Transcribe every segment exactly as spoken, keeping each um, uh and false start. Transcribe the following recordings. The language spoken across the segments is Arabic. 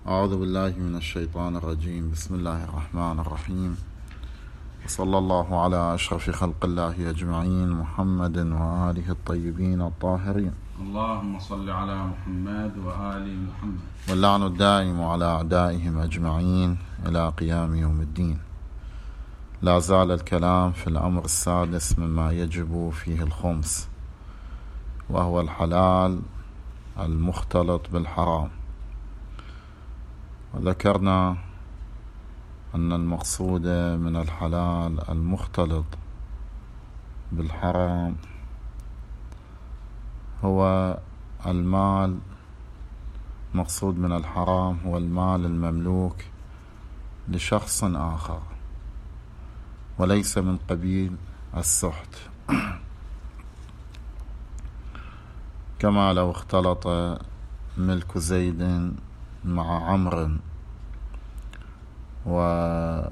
أعوذ بالله من الشيطان الرجيم. بسم الله الرحمن الرحيم، وصلى الله على أشرف خلق الله أجمعين، محمد وآله الطيبين الطاهرين. اللهم صل على محمد وآل محمد، واللعن الدائم على أعدائهم أجمعين إلى قيام يوم الدين. لا زال الكلام في الأمر السادس مما يجب فيه الخمس، وهو الحلال المختلط بالحرام. وذكرنا أن المقصود من الحلال المختلط بالحرام هو المال. مقصود من الحرام هو المال المملوك لشخص آخر، وليس من قبيل السحت، كما لو اختلط ملك زيد مع عمرو ولم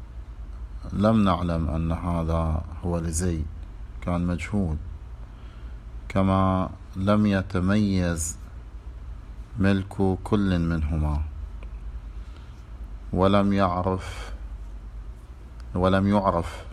نعلم أن هذا هو لزيد، كان مجهول، كما لم يتميز ملك كل منهما، ولم يعرف ولم يعرف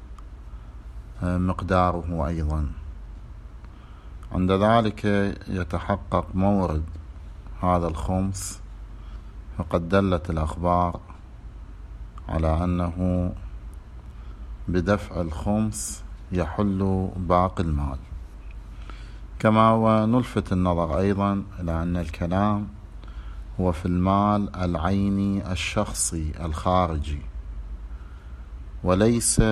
مقداره أيضا. عند ذلك يتحقق مورد هذا الخمس، فقد دلت الأخبار على أنه بدفع الخمس يحل باقي المال. كما ونلفت النظر أيضا إلى أن الكلام هو في المال العيني الشخصي الخارجي، وليس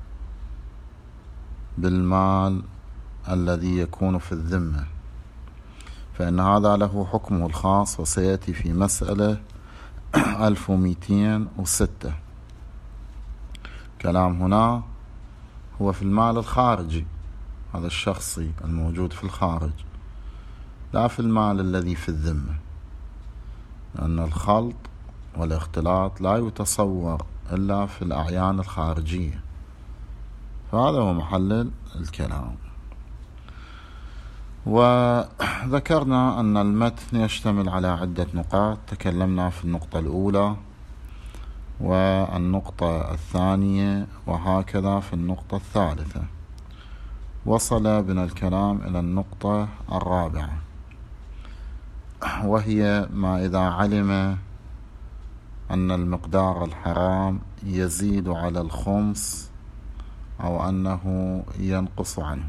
بالمال الذي يكون في الذمة، فإن هذا له حكمه الخاص، وسيأتي في مسألة ألف ومئتين وستة. كلام هنا هو في المال الخارجي، هذا الشخصي الموجود في الخارج، لا في المال الذي في الذمة، لأن الخلط والاختلاط لا يتصور إلا في الأعيان الخارجية، فهذا هو محل الكلام. وذكرنا أن المتن يشتمل على عدة نقاط، تكلمنا في النقطة الأولى والنقطة الثانية وهكذا في النقطة الثالثة. وصل بنا الكلام إلى النقطة الرابعة، وهي ما إذا علم أن المقدار الحرام يزيد على الخمس أو أنه ينقص عنه.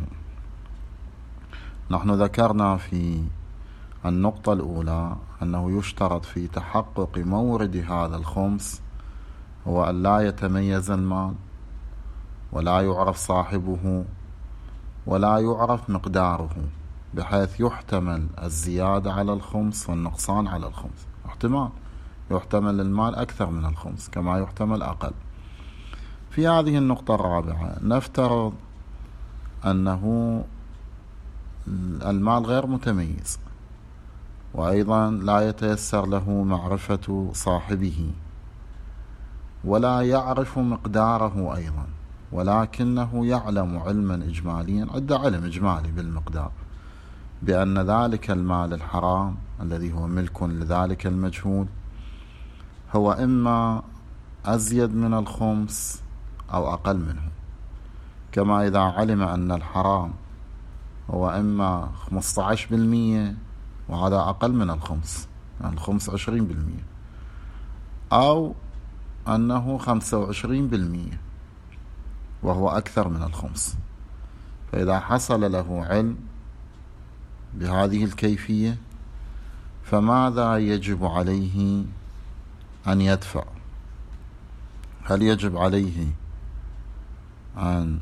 نحن ذكرنا في النقطة الأولى أنه يشترط في تحقق مورد هذا الخمس هو أن لا يتميز المال، ولا يعرف صاحبه، ولا يعرف مقداره، بحيث يحتمل الزيادة على الخمس والنقصان على الخمس. احتمال يحتمل المال أكثر من الخمس كما يحتمل أقل. في هذه النقطة الرابعة نفترض أنه المال غير متميز، وأيضا لا يتيسر له معرفة صاحبه، ولا يعرف مقداره أيضا، ولكنه يعلم علما إجماليا، عنده علم إجمالي بالمقدار، بأن ذلك المال الحرام الذي هو ملك لذلك المجهول هو إما أزيد من الخمس أو أقل منه. كما إذا علم أن الحرام هو إما خمسة عشر بالمئة وهذا أقل من الخمس، يعني الخمس عشرين بالمئة، أو أنه خمسة وعشرين بالمئة وهو أكثر من الخمس. فإذا حصل له علم بهذه الكيفية فماذا يجب عليه أن يدفع؟ هل يجب عليه أن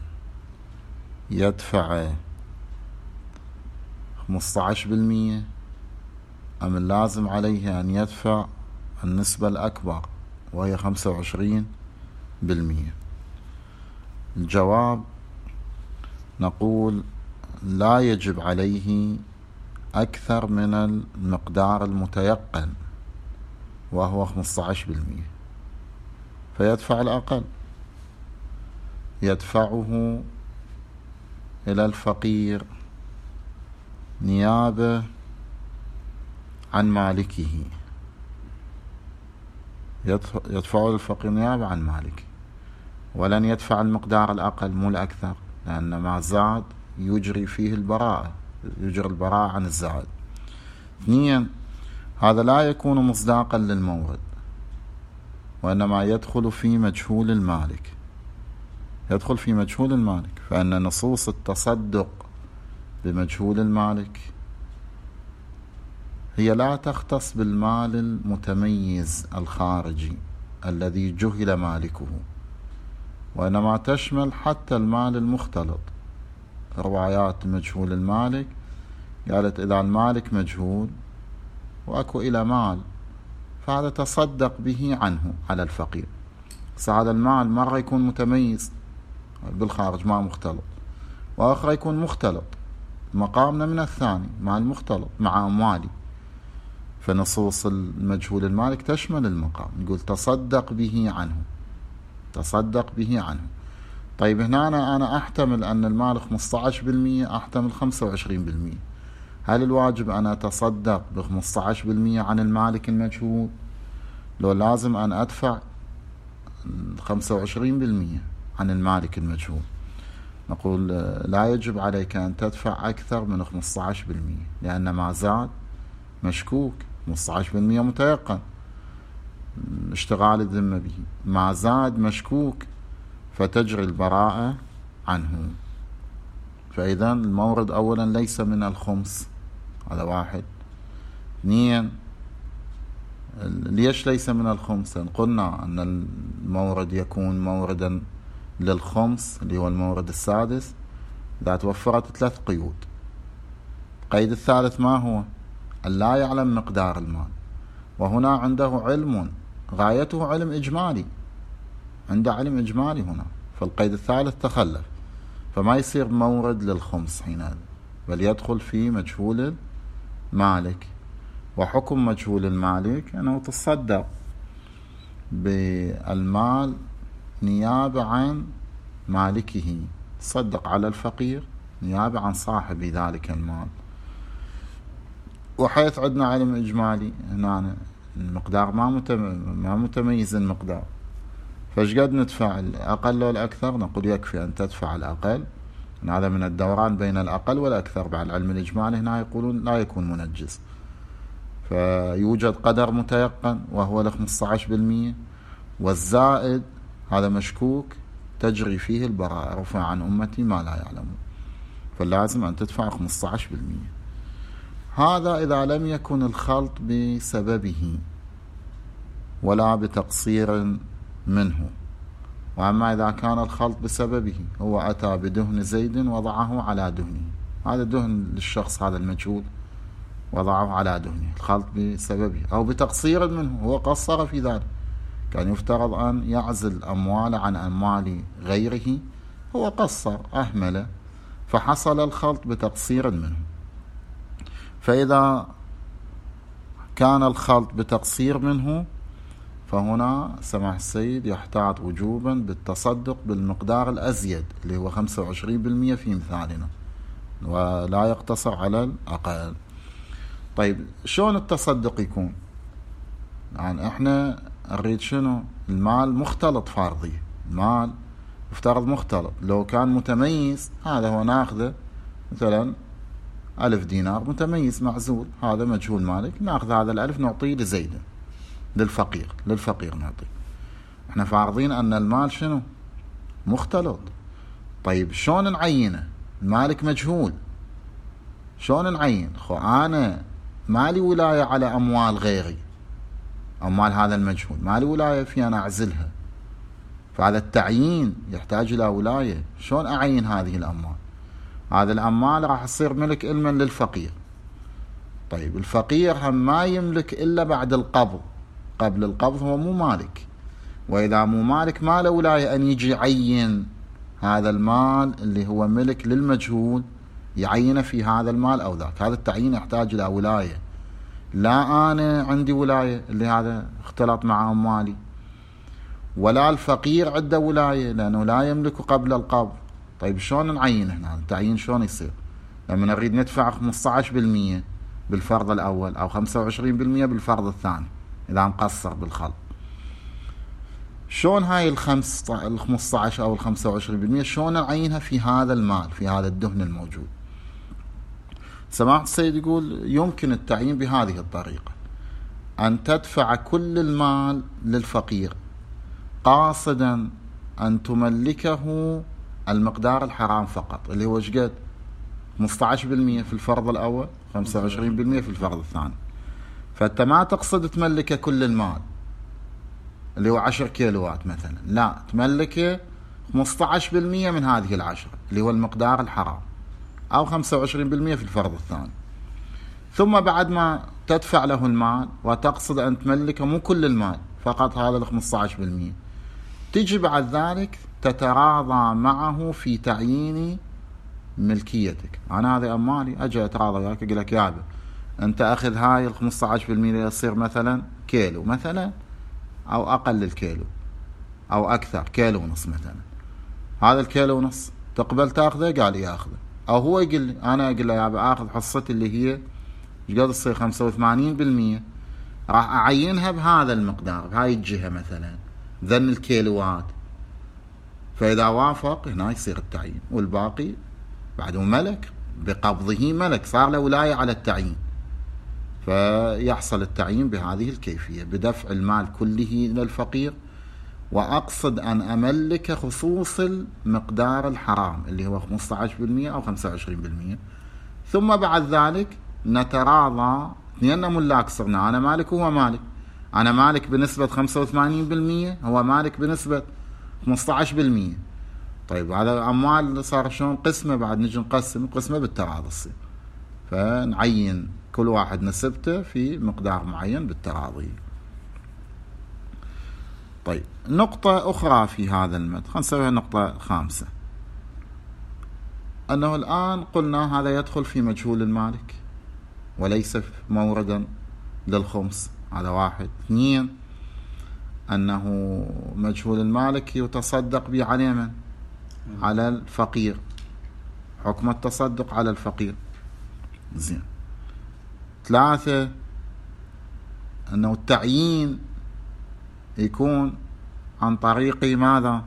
يدفع خمسة عشر بالمئة أم اللازم عليه أن يدفع النسبة الأكبر وهي خمسة وعشرين بالمئة؟ الجواب نقول لا يجب عليه أكثر من المقدار المتيقن وهو خمسة عشر بالمئة، فيدفع الأقل، يدفعه إلى الفقير نيابة عن مالكه، يدفعه للفقير نيابة عن مالك، ولن يدفع المقدار الأقل مو الأكثر، لأن ما زاد يجري فيه البراءة، يجري البراءة عن الزائد. اثنين، هذا لا يكون مصداقا للمورد، وإنما يدخل في مجهول المالك، يدخل في مجهول المالك، فإن نصوص التصدق بمجهول المالك هي لا تختص بالمال المتميز الخارجي الذي جهل مالكه، وإنما تشمل حتى المال المختلط. روايات مجهول المالك قالت إذا المالك مجهول وأكو إلى مال فهذا تصدق به عنه على الفقير. بس هذا المال مرة يكون متميز بالخارج ما مختلط، وآخر يكون مختلط، مقامنا من الثاني مال مختلط مع أموالي، فنصوص المجهول المالك تشمل المقام، يقول تصدق به عنه، تصدق به عنه. طيب هنا أنا, أنا أحتمل أن المال خمسة عشر بالمئة، أحتمل خمسة وعشرين بالمئة، هل الواجب أن أتصدق ب خمسة عشر بالمئة عن المالك المجهول، لو لازم أن أدفع خمسة وعشرين بالمئة عن المالك المجهول؟ نقول لا يجب عليك أن تدفع أكثر من خمسة عشر بالمئة، لأن ما زاد مشكوك، خمسة عشر بالمئة متيقن اشتغال الذمة به، ما زاد مشكوك فتجري البراءة عنه. فإذا المورد أولا ليس من الخمس، هذا واحد. اثنين، ليش ليس من الخمس؟ قلنا أن المورد يكون موردا للخمس اللي هو المورد السادس إذا توفرت ثلاث قيود. القيد الثالث ما هو؟ أن لا يعلم مقدار المال، وهنا عنده علم غايته علم إجمالي، عنده علم إجمالي هنا، فالقيد الثالث تخلف، فما يصير مورد للخمس حينئذ، بل يدخل في مجهول المالك. وحكم مجهول المالك أنه تصدق بالمال نيابة عن مالكه، تصدق على الفقير نيابة عن صاحب ذلك المال. وحيث عندنا علم إجمالي هنا المقدار ما ما متميز المقدار، فايش قد ندفع، الأقل أو الأكثر؟ نقول يكفي أن تدفع الأقل، هذا من الدوران بين الأقل والأكثر. بعد العلم الإجمالي هنا يقولون لا يكون منجز، فيوجد قدر متيقن وهو ل خمسة عشر بالمئة، والزائد هذا مشكوك تجري فيه البراءة، رفع عن أمتي ما لا يعلمون، فلازم أن تدفع خمسة عشر بالمئة. هذا إذا لم يكن الخلط بسببه ولا بتقصير منه. وأما إذا كان الخلط بسببه، هو أتى بدهن زيد وضعه على دهنه، هذا دهن للشخص هذا المجهول وضعه على دهنه، الخلط بسببه، أو بتقصير منه، هو قصر في ذلك، كان يفترض أن يعزل أموال عن أموال غيره، هو قصر أهمل، فحصل الخلط بتقصير منه. فإذا كان الخلط بتقصير منه فهنا سماح السيد يحتاط وجوبا بالتصدق بالمقدار الأزيد اللي هو خمسة وعشرين بالمئة في مثالنا، ولا يقتصر على الأقل. طيب شلون التصدق يكون؟ يعني احنا نريد شنو؟ المال مختلط فارضي، المال يفترض مختلط، لو كان متميز هذا هو ناخذه مثلا ألف دينار متميز معزول، هذا مجهول مالك، ناخذ هذا الألف نعطيه لزيد للفقير، للفقير نعطيه. احنا فارضين أن المال شنو؟ مختلط. طيب شلون نعينه؟ المالك مجهول، شلون نعين؟ خو أنا مالي ولاية على أموال غيري، أموال هذا المجهول مالي ولاية في أنا أعزلها، فهذا التعيين يحتاج إلى ولاية. شلون أعين هذه الأموال؟ هذا الأموال راح تصير ملك علما للفقير. طيب الفقير هم ما يملك إلا بعد القبض، قبل القبض هو مو مالك، وإذا مو مالك ما له ولاية أن يجي يعين هذا المال اللي هو ملك للمجهول، يعينه في هذا المال أو ذاك. هذا التعيين يحتاج إلى ولاية، لا أنا عندي ولاية اللي هذا اختلط مع أموالي، ولا الفقير عنده ولاية لأنه لا يملك قبل القبض. طيب شلون نعين هنا؟ التعيين شلون يصير؟ لما نريد ندفع خمسة عشر بالمئة بالفرض الأول أو خمسة وعشرين بالمئة بالفرض الثاني إذا نقصر بالخلط. شلون هاي الخمسة عشر أو الخمسة وعشرين بالمئة شلون نعينها في هذا المال، في هذا الدهن الموجود؟ سماحة السيد يقول يمكن التعيين بهذه الطريقة: أن تدفع كل المال للفقير قاصدا أن تملكه المقدار الحرام فقط، اللي هو شقد؟ خمسة عشر بالمئة في الفرض الأول، خمسة وعشرين بالمئة في الفرض الثاني. فأنت ما تقصد تملكه كل المال اللي هو عشر كيلوات مثلا، لا، تملكه خمسة عشر بالمئة من هذه العشرة اللي هو المقدار الحرام، أو خمسة وعشرين بالمئة في الفرض الثاني. ثم بعد ما تدفع له المال وتقصد أن تملكه مو كل المال، فقط هذا ال خمسة عشر بالمئة، تجي بعد ذلك تتراضى معه في تعيين ملكيتك. أنا هذا أمالي، أجي أتراضى وياك أقول لك يابا أنت أخذ هاي ال خمسة عشر بالمئة يصير مثلا كيلو مثلا، أو أقل الكيلو أو أكثر، كيلو ونص مثلا. هذا الكيلو ونص تقبل تأخذه؟ قال لي أخذه. أو هو يقول لي، أنا أقول له يابا آخذ حصتي اللي هي ايش قد تصير خمسة وثمانين بالمئة، راح أعينها بهذا المقدار بهاي الجهة مثلا، ذن الكيلوات. فإذا وافق هنا يصير التعيين، والباقي بعده ملك، بقبضه ملك، صار له ولاية على التعيين. فيحصل التعيين بهذه الكيفية: بدفع المال كله إلى الفقير، وأقصد أن أملك خصوص المقدار الحرام اللي هو خمسة عشر بالمئة أو خمسة وعشرين بالمئة. ثم بعد ذلك نتراضى، اثنين ملاك صرنا، أنا مالك وهو مالك. أنا مالك بنسبة خمسة وثمانين بالمئة، هو مالك بنسبة خمسة عشر بالمئة. طيب هذا أموال صار شلون قسمه؟ بعد نجي نقسم قسمه بالتراضي الصير، فنعين كل واحد نسبته في مقدار معين بالتراضي. طيب نقطة أخرى في هذا المد، خلينا نسويها نقطة خامسة، أنه الآن قلنا هذا يدخل في مجهول المالك وليس موردا للخمس، هذا واحد. اثنين، أنه مجهول المالك يتصدق به على من؟ على الفقير، حكم التصدق على الفقير. زين. ثلاثة، أنه التعيين يكون عن طريق ماذا؟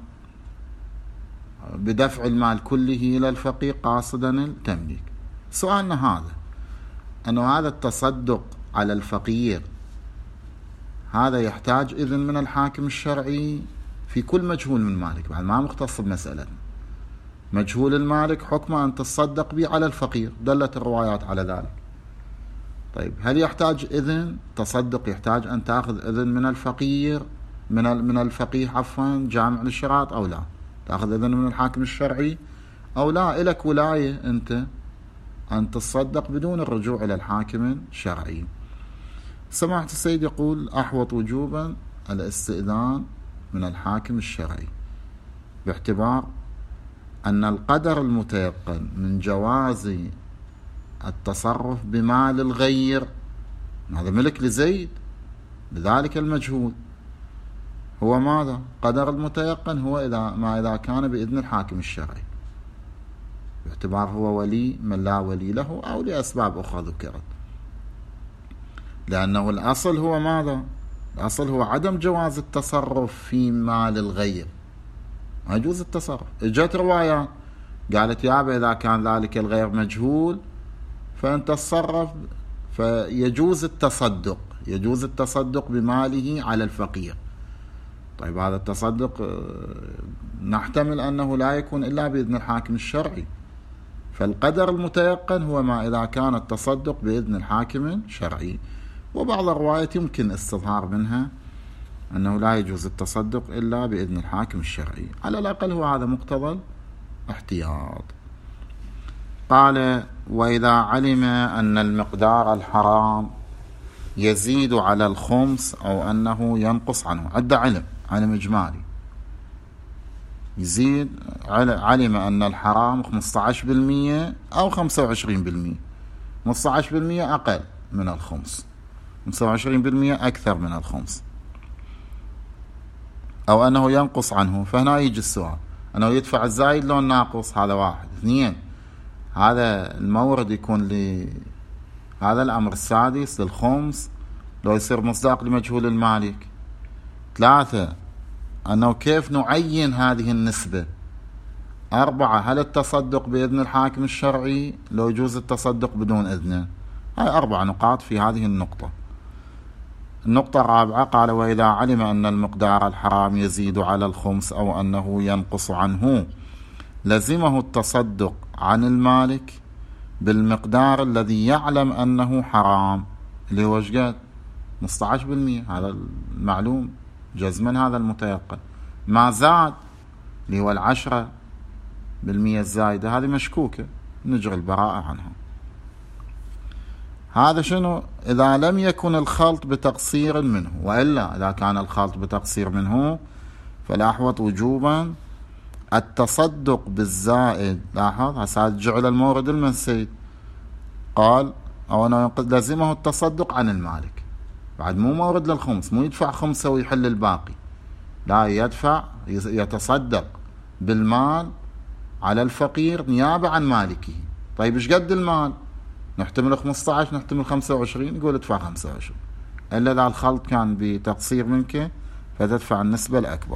بدفع المال كله إلى الفقير قاصدا التمليك. سؤالنا هذا، أنه هذا التصدق على الفقير هذا يحتاج إذن من الحاكم الشرعي في كل مجهول من مالك، بعد ما مختص بمسألتنا. مجهول المالك حكم أن تصدق به على الفقير، دلت الروايات على ذلك. طيب هل يحتاج إذن تصدق؟ يحتاج أن تأخذ إذن من الفقير، من من الفقيه عفوا جامع للشراط، أو لا تأخذ إذن من الحاكم الشرعي، أو لا إلك ولاية أنت أن تصدق بدون الرجوع إلى الحاكم الشرعي. سماحة السيد يقول أحوط وجوبا الاستئذان من الحاكم الشرعي، باعتبار أن القدر المتيقن من جواز التصرف بمال الغير، هذا ملك لزيد، لذلك المجهول هو ماذا؟ قدر المتيقن هو إذا ما إذا كان بإذن الحاكم الشرعي، باعتبار هو ولي من لا ولي له، أو لأسباب أخرى ذكرت. لأنه الأصل هو ماذا؟ الأصل هو عدم جواز التصرف في مال الغير، ما يجوز التصرف. اجت روايات قالت يابا إذا كان ذلك الغير مجهول فأنت تصرف، فيجوز التصدق، يجوز التصدق بماله على الفقير. طيب هذا التصدق نحتمل أنه لا يكون إلا بإذن الحاكم الشرعي، فالقدر المتيقن هو ما إذا كان التصدق بإذن الحاكم الشرعي. وبعض الروايات يمكن استظهار منها أنه لا يجوز التصدق إلا بإذن الحاكم الشرعي، على الأقل هو هذا مقتضى الاحتياط. قال وإذا علم أن المقدار الحرام يزيد على الخمس أو أنه ينقص عنه، عد علم، علم إجمالي، يزيد، علم أن الحرام خمسة عشر بالمئة أو خمسة وعشرين بالمئة، خمسة عشر بالمئة أقل من الخمس، خمسة وعشرين بالمئة أكثر من الخمس، أو أنه ينقص عنه. فهنا يجي السؤال، أنه يدفع الزايد لو الناقص، هذا واحد. اثنين، هذا المورد يكون لهذا الأمر السادس للخمس لو يصير مصداق لمجهول المالك. ثلاثة، أنه كيف نعين هذه النسبة. أربعة، هل التصدق بإذن الحاكم الشرعي لو يجوز التصدق بدون إذنه؟ هاي أربع نقاط في هذه النقطة. النقطة الرابعة قال: وإذا علم أن المقدار الحرام يزيد على الخمس أو أنه ينقص عنه لزمه التصدق عن المالك بالمقدار الذي يعلم أنه حرام، اللي هو شقد خمسة عشر بالمئة، هذا المعلوم جزما، هذا المتيقن. ما زاد اللي هو العشرة بالمئة الزايدة هذه مشكوكة، نجري البراءة عنها. هذا شنو؟ إذا لم يكن الخلط بتقصير منه، وإلا إذا كان الخلط بتقصير منه فالأحوط وجوبا التصدق بالزائد. لاحظ هسه جعل المورد المنسيد، قال أو أنه لزمه التصدق عن المالك، بعد مو مورد للخمس، مو يدفع خمسة ويحل الباقي، لا، يدفع يتصدق بالمال على الفقير نيابة عن مالكه. طيب ايش قد المال؟ نحتمل خمسة عشر، نحتمل خمسة وعشرين، يقول ادفع خمسة وعشرين، إلا إذا الخلط كان بتقصير منك فتدفع النسبة الأكبر.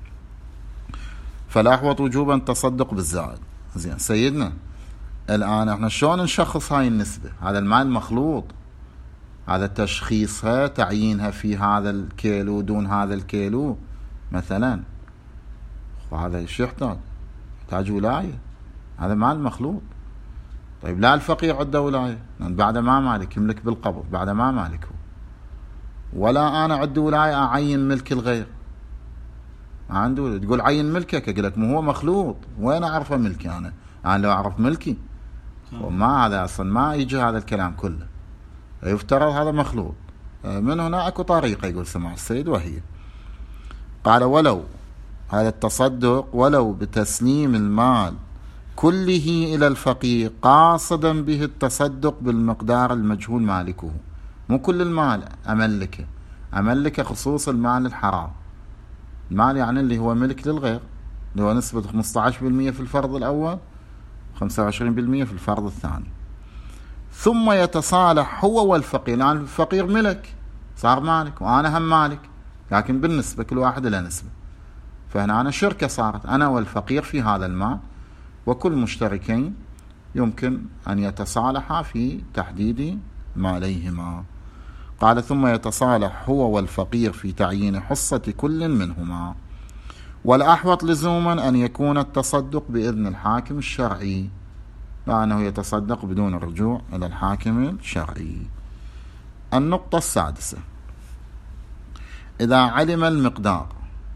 فالأحوط وجوبا تصدق بالزائد. زين سيدنا، الآن احنا شلون نشخص هاي النسبة؟ هذا المال مخلوط، هذا تشخيصها تعيينها في هذا الكيلو دون هذا الكيلو مثلا، وهذا ايش يحتاج؟ يحتاج ولاية، هذا مال مخلوط. طيب لا الفقير عنده ولاية، بعد ما مالك يملك بالقبض، بعد ما مالك هو، ولا أنا عندي ولاية أعين ملك الغير، ما عنده. تقول عين ملكك، أقول لك مو هو مخلوط، وين أعرفه ملكي أنا؟ أنا لو أعرف ملكي وما هذا أصلا ما يجي هذا الكلام كله، يفترض هذا مخلوط. من هنا أكو طريقة يقول سماحة السيد، وهي قال: ولو هذا التصدق ولو بتسليم المال كله إلى الفقير قاصدا به التصدق بالمقدار المجهول مالكه. مو كل المال أملكه، أملكه خصوص المال الحرام، المال يعني اللي هو ملك للغير، اللي هو نسبة خمسة عشر بالمئة في الفرض الأول، خمسة وعشرين بالمئة في الفرض الثاني. ثم يتصالح هو والفقير، يعني الفقير ملك صار مالك وأنا هم مالك، لكن بالنسبة كل واحد له نسبة. فهنا أنا شركة صارت أنا والفقير في هذا المال، وكل مشتركين يمكن أن يتصالحا في تحديد ماليهما. قال: ثم يتصالح هو والفقير في تعيين حصة كل منهما، والأحوط لزوما أن يكون التصدق بإذن الحاكم الشرعي، لأنه يتصدق بدون الرجوع إلى الحاكم الشرعي. النقطة السادسة: إذا علم المقدار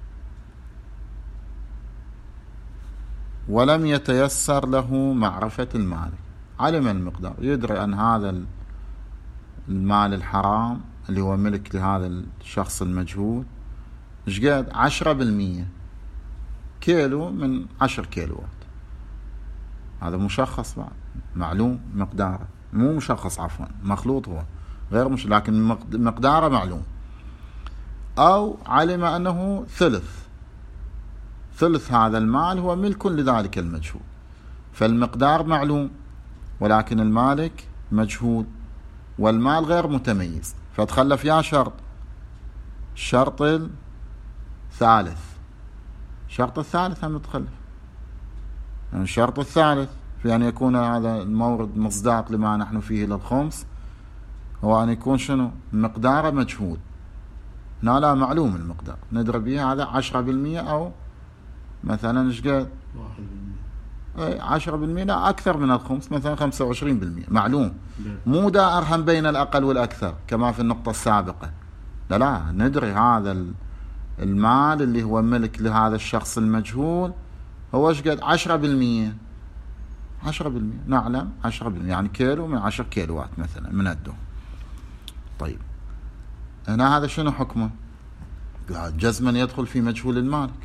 ولم يتيسر له معرفة المالك. علم المقدار، يدري أن هذا المال الحرام اللي هو ملك لهذا الشخص المجهول شقد عشرة بالمئة، كيلو من عشر كيلوات، هذا مشخص بعد، معلوم مقداره، مو مشخص عفوا، مخلوط هو غير مش، لكن مقداره معلوم. أو علم أنه ثلث، ثلث هذا المال هو ملك لذلك المجهول، فالمقدار معلوم ولكن المالك مجهول والمال غير متميز، فتخلف يا شرط، الشرط الثالث، الشرط الثالث هم يتخلف، يعني الشرط الثالث في أن يكون هذا المورد مصداق لما نحن فيه للخمس هو أن يكون شنو؟ مقداره مجهول. هنا لا معلوم المقدار، ندري به هذا عشرة بالمئة أو مثلا ايش قد؟ واحد بالمئة. عشرة بالمئة لا أكثر من الخمس، مثلا خمسة وعشرين بالمئة معلوم، مو دائر هم بين الأقل والأكثر كما في النقطة السابقة. لا لا، ندري هذا المال اللي هو ملك لهذا الشخص المجهول هو ايش قد؟ عشرة بالمئة، عشرة بالمئة نعلم، عشرة بالمئة يعني كيلو من عشر كيلوات مثلا من الدهن. طيب هنا هذا شنو حكمه؟ جزما يدخل في مجهول المالك،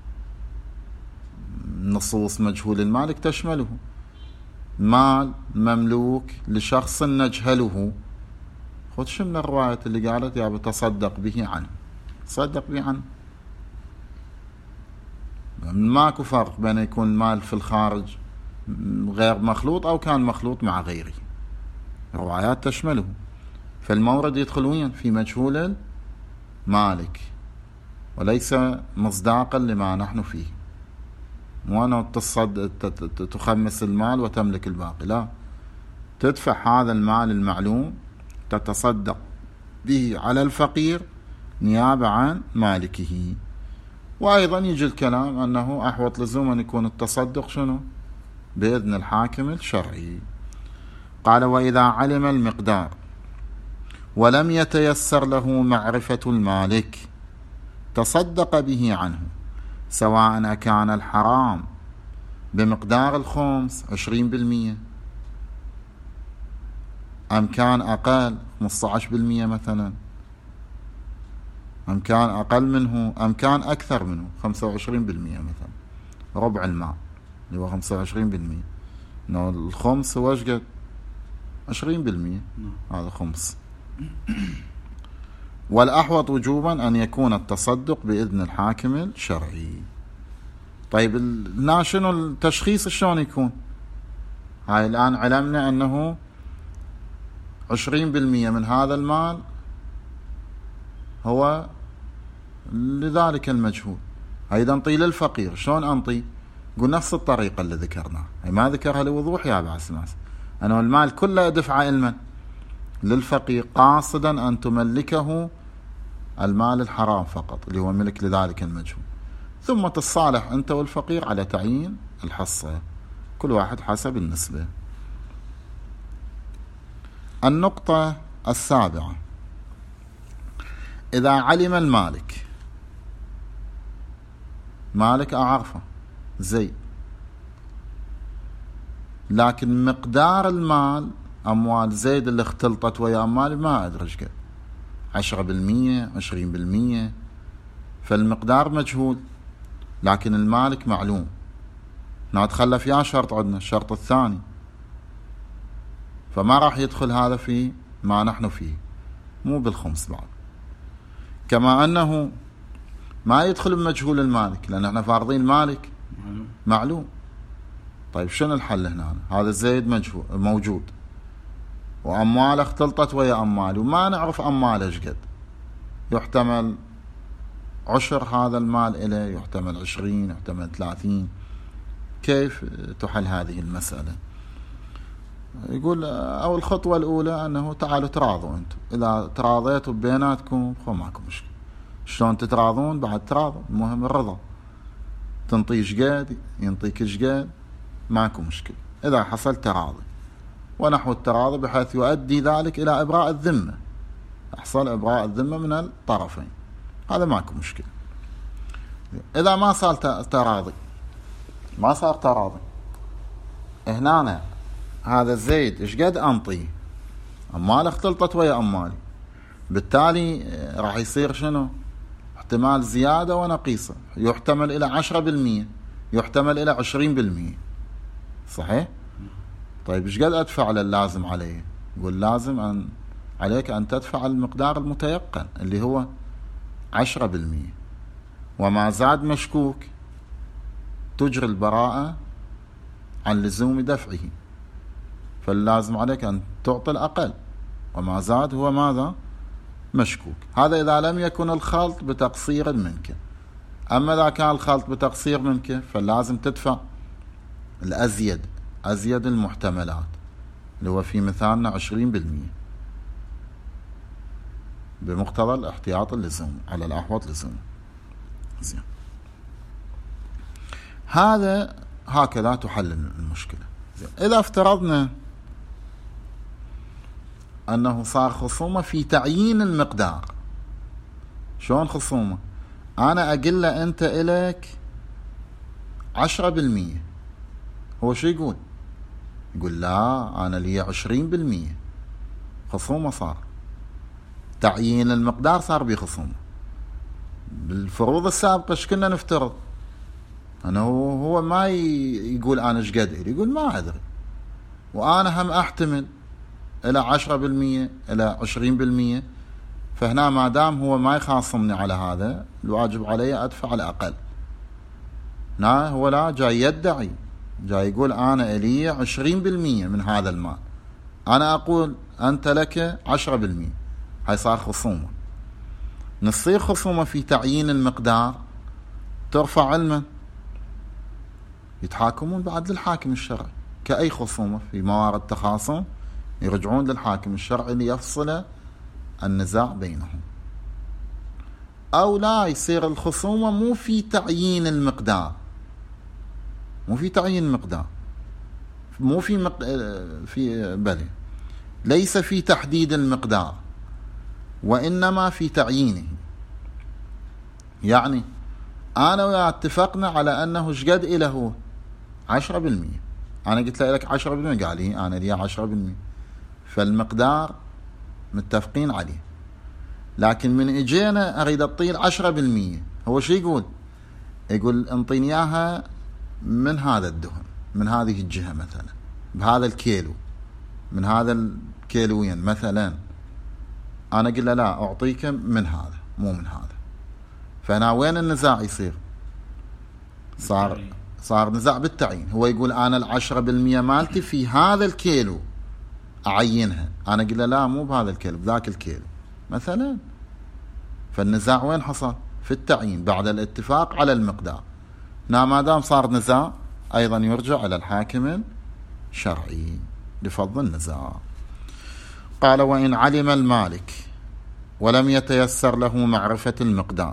نصوص مجهول المالك تشمله مال مملوك لشخص نجهله. خذ شمل الرواية اللي قالت يا بتصدق به عنه، تصدق به عنه، ماكو فرق بين يكون مال في الخارج غير مخلوط أو كان مخلوط مع غيره، الروايات تشمله، فالمورد يدخل وين؟ في مجهول المالك. وليس مصداقا لما نحن فيه. مو أنه تخمس المال وتملك الباقي، لا، تدفع هذا المال المعلوم تتصدق به على الفقير نيابة عن مالكه. وأيضا يجي الكلام أنه أحوط لزوم أن يكون التصدق شنو؟ بإذن الحاكم الشرعي. قال: وإذا علم المقدار ولم يتيسر له معرفة المالك تصدق به عنه، سواء كان الحرام بمقدار الخمس عشرين بالمئة أم كان أقل خمسة عشر بالمئة مثلا، أم كان أقل منه أم كان أكثر منه خمسة وعشرين بالمئة مثلا، ربع المال اللي هو خمسة وعشرين بالمئة. إنه الخمس هو إيش قد؟ عشرين بالمئة، هذا خمس. والأحوط وجوبا أن يكون التصدق بإذن الحاكم الشرعي. طيب هنا شنو التشخيص شلون يكون؟ هاي الآن علمنا أنه عشرين بالمئة من هذا المال هو لذلك المجهول، أيضا نطي للفقير. شلون أنطي؟ قل نفس الطريقة اللي ذكرناها، هي ما ذكرها لوضوح يا بعض الناس، أنه المال كله أدفع علما للفقير قاصدا أن تملكه المال الحرام فقط اللي هو ملك لذلك المجهول، ثم تصالح أنت والفقير على تعيين الحصة، كل واحد حسب النسبة. النقطة السابعة: إذا علم المالك، مالك أعرفه زي، لكن مقدار المال أموال زيد اللي اختلطت ويا أموالي ما أدري ايش قد، عشرة بالمئة عشرين بالمئة، فالمقدار مجهول لكن المالك معلوم. نتخلف يا شرط عندنا الشرط الثاني، فما راح يدخل هذا في ما نحن فيه، مو بالخمس بعد. كما أنه ما يدخل بمجهول المالك لأن احنا فارضين المالك معلوم. معلوم. طيب شنو الحل هنا؟ هذا زيد مجهول موجود وأمواله اختلطت ويا أمواله وما نعرف أمواله ايش قد، يحتمل عشر هذا المال إليه، يحتمل عشرين، يحتمل ثلاثين. كيف تحل هذه المسألة؟ يقول أو الخطوة الأولى أنه تعالوا تراضوا أنتم، إذا تراضيتوا بيناتكم خو ماكو مشكلة. شلون تتراضون؟ بعد تراضوا، المهم الرضا، تنطي شقد ينطيك شقد، ماكو مشكلة إذا حصل تراضي. ونحو التراضي بحيث يؤدي ذلك إلى إبراء الذمة، يحصل إبراء الذمة من الطرفين، هذا ماكو مشكلة. إذا ما صار تراضي، ما صار تراضي، هنا هذا زيد إيش قد أنطيه، أموال اختلطت ويا أموالي، بالتالي راح يصير شنو؟ احتمال زيادة ونقيصة، يحتمل إلى عشرة بالمئة، يحتمل إلى عشرين بالمئة، صحيح؟ طيب إيش قد أدفع للازم عليه؟ يقول لازم أن عليك أن تدفع المقدار المتيقن اللي هو عشرة بالمئة، وما زاد مشكوك تجري البراءة عن لزوم دفعه، فاللازم عليك أن تعطي الأقل، وما زاد هو ماذا؟ مشكوك. هذا إذا لم يكن الخلط بتقصير منك. أما إذا كان الخلط بتقصير منك فلازم تدفع الأزيد، أزيد المحتملات اللي هو في مثالنا عشرين بالمئة بمقتضى الاحتياط اللزوم على الأحوط لزوم. زين، هذا هكذا تحل المشكلة. زين. إذا افترضنا أنه صار خصومة في تعيين المقدار، شلون خصومة؟ أنا أقول له أنت إليك عشرة بالمئة، هو شو يقول؟ يقول لا أنا لي عشرين بالمئة، خصومة صار، تعيين المقدار صار بي خصومة. بالفروض السابقة ايش كنا نفترض؟ أنا هو, هو ما يقول أنا ايش قدر، يقول ما أدري، وأنا هم أحتمل إلى عشرة بالمئة إلى عشرين بالمئة، فهنا ما دام هو ما يخاصمني على هذا الواجب علي أدفع الأقل. لا هو لا، جاي يدعي، جاي يقول أنا إلي عشرين بالمئة من هذا المال، أنا أقول أنت لك عشرة بالمئة، هاي صار خصومة. نصير خصومة في تعيين المقدار ترفع علما، يتحاكمون بعد للحاكم الشرعي كأي خصومة في موارد تخاصم، يرجعون للحاكم الشرعي ليفصل النزاع بينهم. أو لا، يصير الخصومة مو في تعيين المقدار، مو في تعيين المقدار، مو في مق... في بل ليس في تحديد المقدار، وإنما في تعيينه. يعني أنا وياه اتفقنا على أنه شقد إله هو عشرة بالمية، أنا قلت له لك عشرة بالمية، قال لي أنا لي عشرة بالمية، فالمقدار متفقين عليه. لكن من اجينا اريد اطيل عشرة بالمية، هو شو يقول؟ يقول انطيني اياها من هذا الدهن، من هذه الجهة مثلا، بهذا الكيلو، من هذا الكيلوين مثلا. انا قل له لا، اعطيك من هذا مو من هذا. فهنا وين النزاع يصير؟ صار صار نزاع بالتعيين. هو يقول انا العشرة بالمية مالتي في هذا الكيلو اعينها، انا قل له لا، مو بهذا الكيلو، بذاك الكيلو مثلا. فالنزاع وين حصل؟ في التعيين بعد الاتفاق على المقدار. نعم، ما دام صار نزاع ايضا يرجع الى الحاكم الشرعي لفض النزاع. قال وإن علم المالك ولم يتيسر له معرفة المقدار،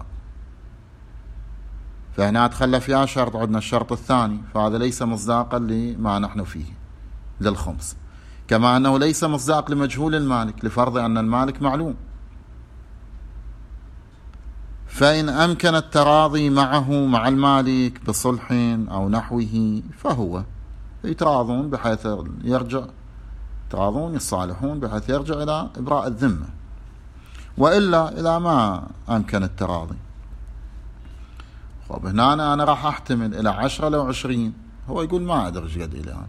فهنا تخلى فيها شرط، عندنا الشرط الثاني، فهذا ليس مصداقا لما نحن فيه للخمس، كما أنه ليس مصداق لمجهول المالك لفرض أن المالك معلوم. فإن أمكن التراضي معه مع المالك بصلح أو نحوه فهو، يتراضون بحيث يرجع، يتراضون يصالحون بحيث يرجع إلى إبراء الذمة. وإلا إذا ما أمكن التراضي، طب هنا أنا, أنا راح أحتمل إلى عشرة لو عشرين، هو يقول ما أدري ايش قد إلي أنا،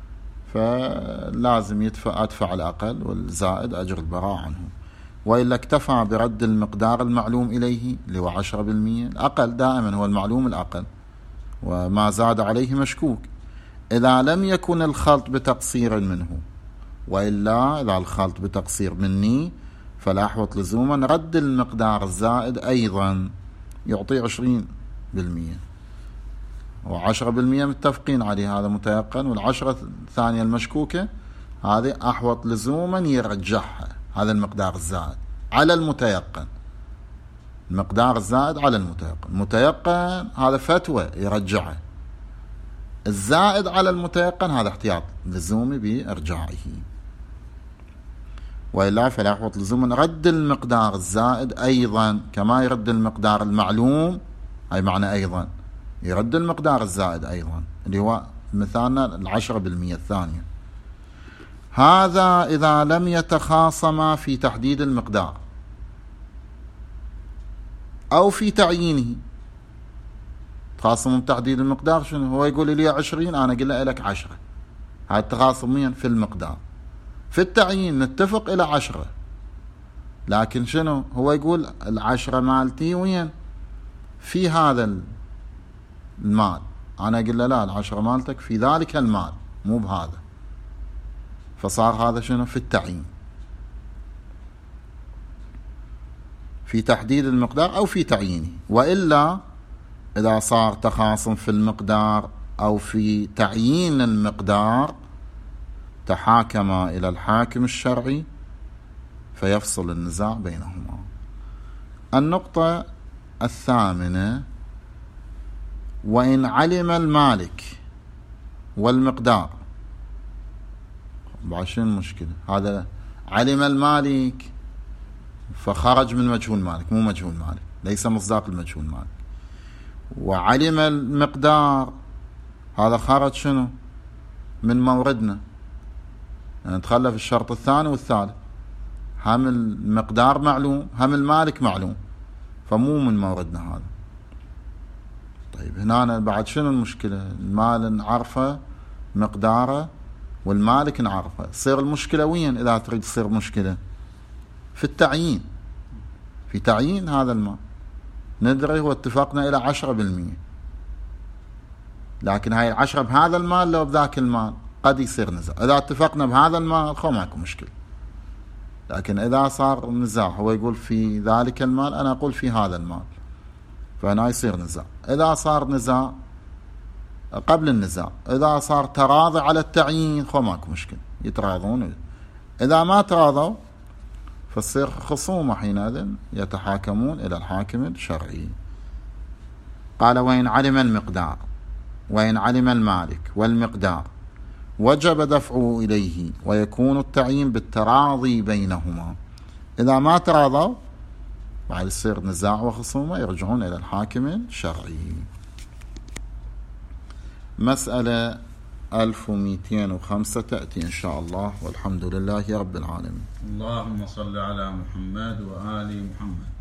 فلازم يدفع أدفع الأقل والزائد أجر البراء عنه. وإلا اكتفى برد المقدار المعلوم إليه اللي هو عشرة بالمية، الأقل دائما هو المعلوم الأقل، وما زاد عليه مشكوك، إذا لم يكن الخلط بتقصير منه. وإلا إذا الخلط بتقصير مني فلا أحوط لزوما رد المقدار الزائد أيضا، يعطي عشرين بالمية، وعشرة بالمية متفقين عليه هذا متيقن، والعشرة الثانية المشكوكة هذه أحوط لزوما يرجحها، هذا المقدار الزائد على المتيقن، المقدار الزائد على المتيقن. المتيقن هذا فتوى يرجعه، الزائد على المتيقن هذا احتياط لزومي بإرجاعه. وإلا فلا يحوط لزوما رد المقدار الزائد أيضا كما يرد المقدار المعلوم، أي معنى أيضا يرد المقدار الزائد أيضا، اللي هو مثالنا العشرة بالمية الثانية. هذا إذا لم يتخاصما في تحديد المقدار أو في تعيينه. تخاصم بتحديد المقدار شنو؟ هو يقول لي عشرين، أنا أقول له لك عشرة، هذا التخاصم في المقدار. في التعيين نتفق إلى عشرة، لكن شنو؟ هو يقول العشرة مالتي وين؟ في هذا المال، أنا أقول له لا، العشرة مالتك في ذلك المال مو بهذا. فصار هذا شنو؟ في التعيين، في تحديد المقدار أو في تعيينه. وإلا إذا صار تخاصم في المقدار أو في تعيين المقدار تحاكم إلى الحاكم الشرعي فيفصل النزاع بينهما. النقطة الثامنة: وإن علم المالك والمقدار. بعشرين مشكلة، هذا علم المالك فخرج من مجهول مالك، مو مجهول مالك، ليس مصداق المجهول مالك. وعلم المقدار هذا خرج شنو؟ من موردنا، يعني تخلف الشرط الثاني والثالث، هم المقدار معلوم هم المالك معلوم، فمو من موردنا هذا. طيب هنا بعد شنو المشكلة؟ المال نعرفه مقداره والمالك نعرفه، تصير المشكلة وين؟ إذا تريد تصير مشكلة في التعيين، في تعيين هذا المال ندري واتفقنا إلى عشرة بالمية، لكن هاي العشرة بهذا المال لو بذاك المال قد يصير نزاع. إذا اتفقنا بهذا المال خو ماكو مشكلة، لكن إذا صار نزاع، هو يقول في ذلك المال، أنا أقول في هذا المال، فهنا يصير نزاع. إذا صار نزاع قبل النزاع، إذا صار تراضي على التعيين خو ماكو مشكلة، يتراضون. إذا ما تراضوا فتصير خصومة، حينئذ يتحاكمون إلى الحاكم الشرعي. قال: وإن علم المقدار، وإن علم المالك والمقدار وجب دفعه إليه، ويكون التعيين بالتراضي بينهما. إذا ما تراضوا بعد يصير نزاع وخصومة، يرجعون إلى الحاكم الشرعي. مسألة ألف ومئتين وخمسة تأتي إن شاء الله، والحمد لله رب العالمين. اللهم صل على محمد وآل محمد.